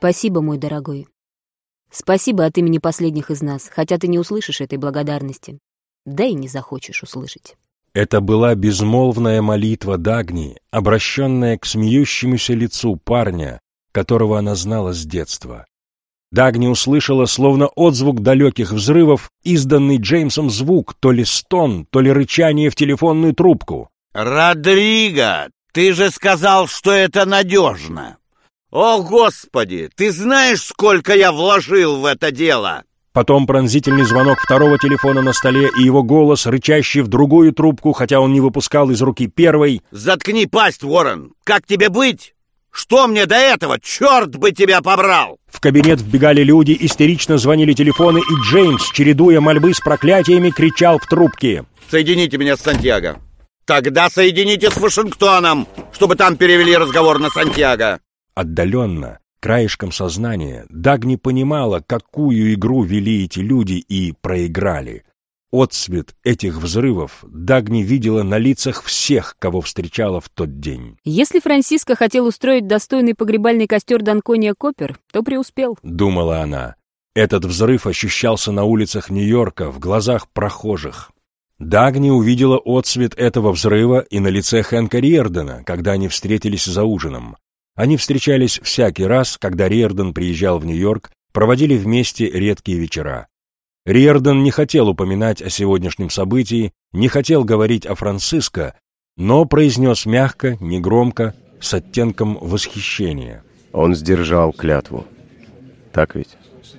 Спасибо, мой дорогой. Спасибо от имени последних из нас, хотя ты не услышишь этой благодарности. Да и не захочешь услышать. Это была безмолвная молитва Дагни, обращенная к смеющемуся лицу парня, которого она знала с детства. Дагни услышала, словно отзвук далеких взрывов, изданный Джеймсом звук, то ли стон, то ли рычание в телефонную трубку. «Родриго, ты же сказал, что это надежно! О, Господи, ты знаешь, сколько я вложил в это дело!» Потом пронзительный звонок второго телефона на столе и его голос, рычащий в другую трубку, хотя он не выпускал из руки первой. «Заткни пасть, Уоррен! Как тебе быть? Что мне до этого? Черт бы тебя побрал!» В кабинет вбегали люди, истерично звонили телефоны, и Джеймс, чередуя мольбы с проклятиями, кричал в трубке: «Соедините меня с Сантьяго! Тогда соедините с Вашингтоном, чтобы там перевели разговор на Сантьяго!» Отдаленно, краешком сознания, Дагни понимала, какую игру вели эти люди и проиграли. Отсвет этих взрывов Дагни видела на лицах всех, кого встречала в тот день. Если Франсиско хотел устроить достойный погребальный костер Данкония Коппер, то преуспел, думала она. Этот взрыв ощущался на улицах Нью-Йорка, в глазах прохожих. Дагни увидела отсвет этого взрыва и на лице Хэнка Риордана, когда они встретились за ужином. Они встречались всякий раз, когда Риордан приезжал в Нью-Йорк, проводили вместе редкие вечера. Риордан не хотел упоминать о сегодняшнем событии, не хотел говорить о Франсиско, но произнес мягко, негромко, с оттенком восхищения. Он сдержал клятву. Так ведь?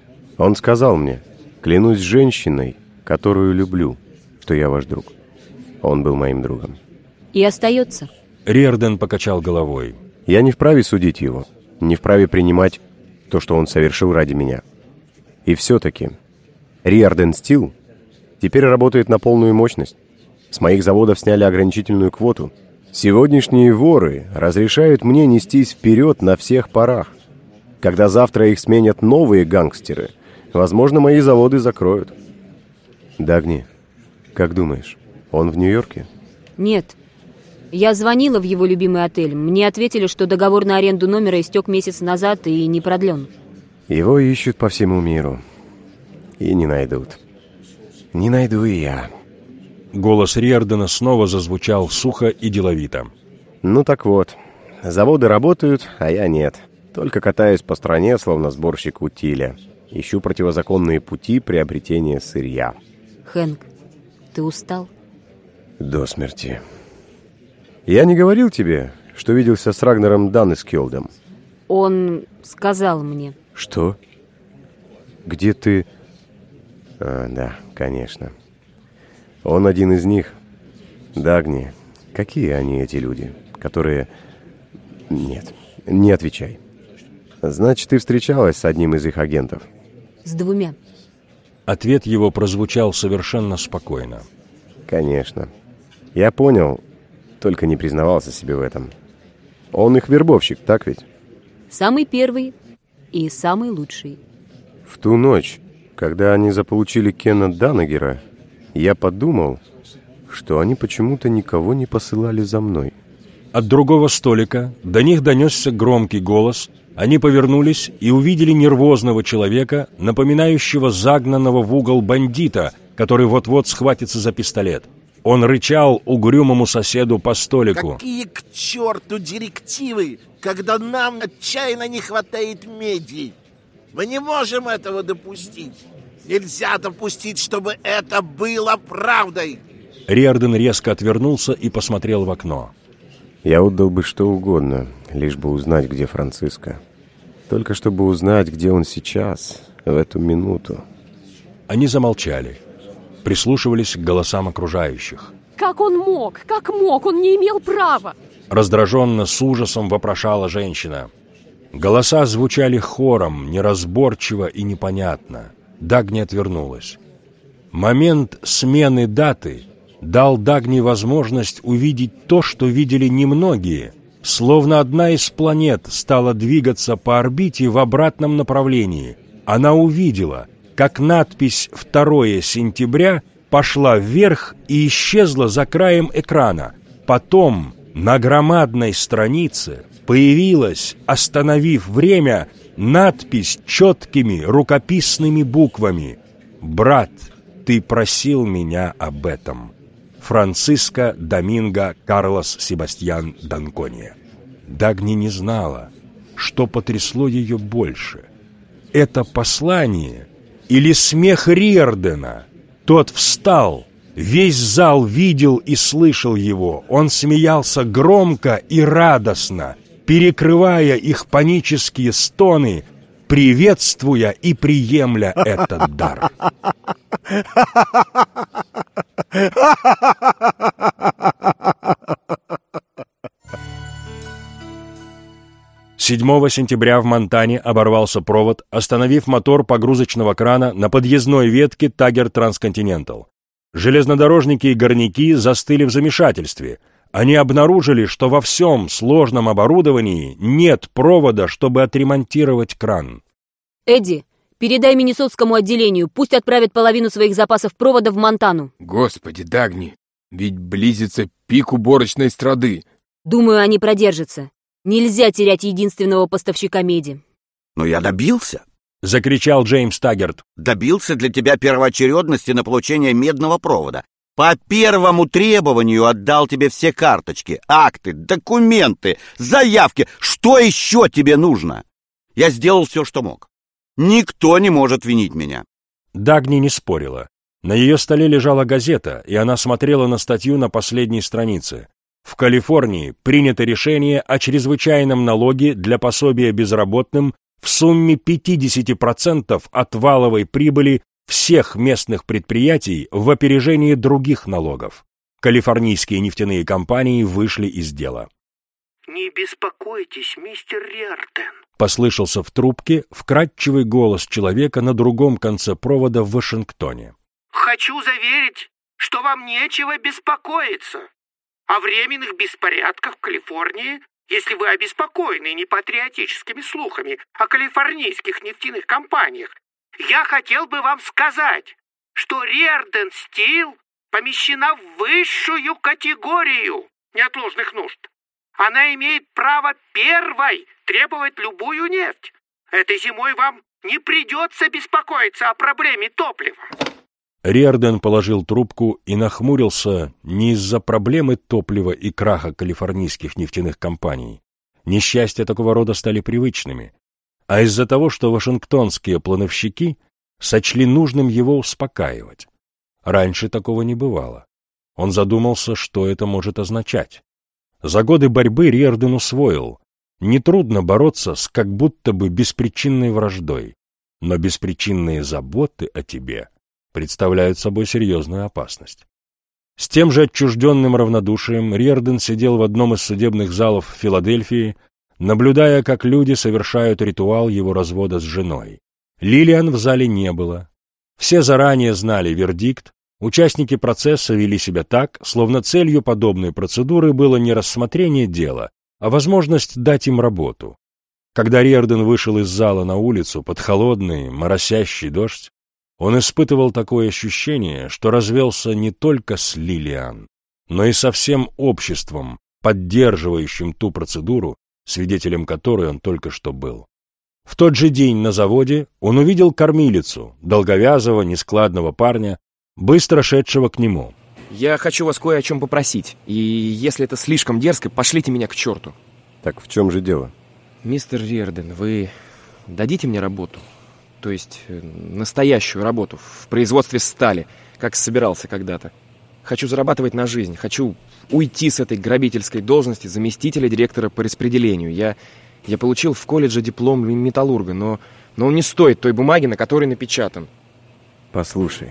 Он сказал мне: клянусь женщиной, которую люблю, что я ваш друг. Он был моим другом. И остается. Риордан покачал головой. Я не вправе судить его, не вправе принимать то, что он совершил ради меня. И все-таки Риордан Стил теперь работает на полную мощность. С моих заводов сняли ограничительную квоту. Сегодняшние воры разрешают мне нестись вперед на всех парах. Когда завтра их сменят новые гангстеры, возможно, мои заводы закроют. Дагни, как думаешь, он в Нью-Йорке? Нет. Я звонила в его любимый отель. Мне ответили, что договор на аренду номера истек месяц назад и не продлен. Его ищут по всему миру. И не найдут. Не найду и я. Голос Риордана снова зазвучал сухо и деловито. Ну так вот, заводы работают, а я нет. Только катаюсь по стране, словно сборщик утиля. Ищу противозаконные пути приобретения сырья. Хэнк, ты устал? До смерти. Я не говорил тебе, что виделся с Рагнером Даннескьолдом? Он сказал мне. Что? Где ты... да, конечно. Он один из них. Дагни, какие они, эти люди, которые... Нет, не отвечай. Значит, ты встречалась с одним из их агентов? С двумя. Ответ его прозвучал совершенно спокойно. Конечно. Я понял, только не признавался себе в этом. Он их вербовщик, так ведь? Самый первый и самый лучший. В ту ночь, когда они заполучили Кена Даннегера, я подумал, что они почему-то никого не посылали за мной. От другого столика до них донесся громкий голос. Они повернулись и увидели нервозного человека, напоминающего загнанного в угол бандита, который вот-вот схватится за пистолет. Он рычал угрюмому соседу по столику. Какие к черту директивы, когда нам отчаянно не хватает меди? Мы не можем этого допустить. Нельзя допустить, чтобы это было правдой. Риордан резко отвернулся и посмотрел в окно. Я отдал бы что угодно, лишь бы узнать, где Франциско. Только чтобы узнать, где он сейчас, в эту минуту. Они замолчали, прислушивались к голосам окружающих. Как он мог? Как мог? Он не имел права! Раздраженно, с ужасом вопрошала женщина. Голоса звучали хором, неразборчиво и непонятно. Дагни отвернулась. Момент смены даты дал Дагни возможность увидеть то, что видели немногие, словно одна из планет стала двигаться по орбите в обратном направлении. Она увидела, как надпись «2 сентября» пошла вверх и исчезла за краем экрана. Потом на громадной странице появилась, остановив время, Надпись четкими рукописными буквами: «Брат, ты просил меня об этом. Франциско Доминго Карлос Себастьян Данкония». Дагни не знала, что потрясло ее больше: это послание или смех Риордена. Тот встал, весь зал видел и слышал его. Он смеялся громко и радостно, перекрывая их панические стоны, приветствуя и приемля этот дар. 7 сентября в Монтане оборвался провод, остановив мотор погрузочного крана на подъездной ветке Тагер Трансконтинентал. Железнодорожники и горняки застыли в замешательстве. Они обнаружили, что во всем сложном оборудовании нет провода, чтобы отремонтировать кран. «Эдди, передай Миннесотскому отделению, пусть отправят половину своих запасов провода в Монтану». Господи, Дагни, ведь близится пик уборочной страды. Думаю, они продержатся. Нельзя терять единственного поставщика меди. Но я добился. — закричал Джеймс Таггерт. Добился для тебя первоочередности на получение медного провода. По первому требованию отдал тебе все карточки, акты, документы, заявки. Что еще тебе нужно? Я сделал все, что мог. Никто не может винить меня. Дагни не спорила. На ее столе лежала газета, и она смотрела на статью на последней странице. В Калифорнии принято решение о чрезвычайном налоге для пособия безработным в сумме 50% от валовой прибыли всех местных предприятий в опережении других налогов. Калифорнийские нефтяные компании вышли из дела. «Не беспокойтесь, мистер Риорден», — послышался в трубке вкрадчивый голос человека на другом конце провода в Вашингтоне. «Хочу заверить, что вам нечего беспокоиться. О временных беспорядках в Калифорнии, если вы обеспокоены непатриотическими слухами о калифорнийских нефтяных компаниях, я хотел бы вам сказать, что Риорден Стил помещена в высшую категорию неотложных нужд. Она имеет право первой требовать любую нефть. Этой зимой вам не придется беспокоиться о проблеме топлива». Риорден положил трубку и нахмурился не из-за проблемы топлива и краха калифорнийских нефтяных компаний. Несчастья такого рода стали привычными, а из-за того, что вашингтонские плановщики сочли нужным его успокаивать. Раньше такого не бывало. Он задумался, что это может означать. За годы борьбы Риорден усвоил: нетрудно бороться с как будто бы беспричинной враждой, но беспричинные заботы о тебе представляют собой серьезную опасность. С тем же отчужденным равнодушием Риорден сидел в одном из судебных залов в Филадельфии, наблюдая, как люди совершают ритуал его развода с женой. Лилиан в зале не было. Все заранее знали вердикт, участники процесса вели себя так, словно целью подобной процедуры было не рассмотрение дела, а возможность дать им работу. Когда Риорден вышел из зала на улицу под холодный, моросящий дождь, он испытывал такое ощущение, что развелся не только с Лилиан, но и со всем обществом, поддерживающим ту процедуру, свидетелем которой он только что был. В тот же день на заводе он увидел кормилицу, долговязого, нескладного парня, быстро шедшего к нему. «Я хочу вас кое о чем попросить, и если это слишком дерзко, пошлите меня к черту». Так в чем же дело? «Мистер Риорден, вы дадите мне работу? То есть настоящую работу в производстве стали, как собирался когда-то. Хочу зарабатывать на жизнь, хочу уйти с этой грабительской должности заместителя директора по распределению. Я получил в колледже диплом металлурга, но он не стоит той бумаги, на которой напечатан». Послушай,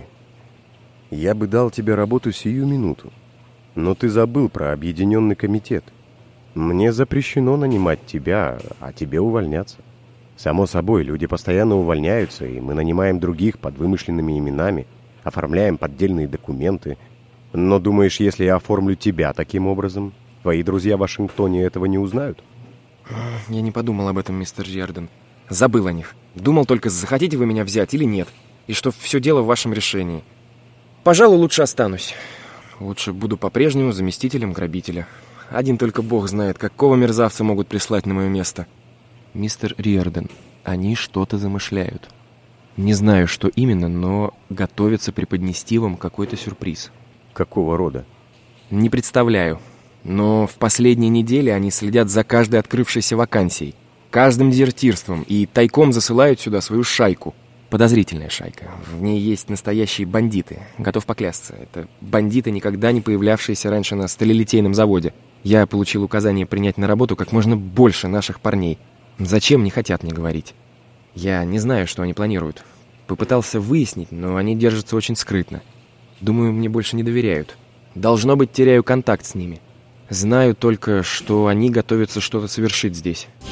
я бы дал тебе работу сию минуту, но ты забыл про объединенный комитет. Мне запрещено нанимать тебя, а тебе увольняться. Само собой, люди постоянно увольняются, и мы нанимаем других под вымышленными именами, оформляем поддельные документы. Но думаешь, если я оформлю тебя таким образом, твои друзья в Вашингтоне этого не узнают? Я не подумал об этом, мистер Риорден. Забыл о них. Думал только, захотите вы меня взять или нет, и что все дело в вашем решении. Пожалуй, лучше останусь. Лучше буду по-прежнему заместителем грабителя. Один только Бог знает, какого мерзавца могут прислать на мое место. Мистер Риорден, Они что-то замышляют. Не знаю, что именно, но готовятся преподнести вам какой-то сюрприз. Какого рода? Не представляю. Но в последние недели они следят за каждой открывшейся вакансией, каждым дезертирством и тайком засылают сюда свою шайку. Подозрительная шайка. В ней есть настоящие бандиты. Готов поклясться. Это бандиты, никогда не появлявшиеся раньше на сталелитейном заводе. Я получил указание принять на работу как можно больше наших парней. Зачем, не хотят мне говорить. Я не знаю, что они планируют. Попытался выяснить, но они держатся очень скрытно. Думаю, мне больше не доверяют. Должно быть, теряю контакт с ними. Знаю только, что они готовятся что-то совершить здесь.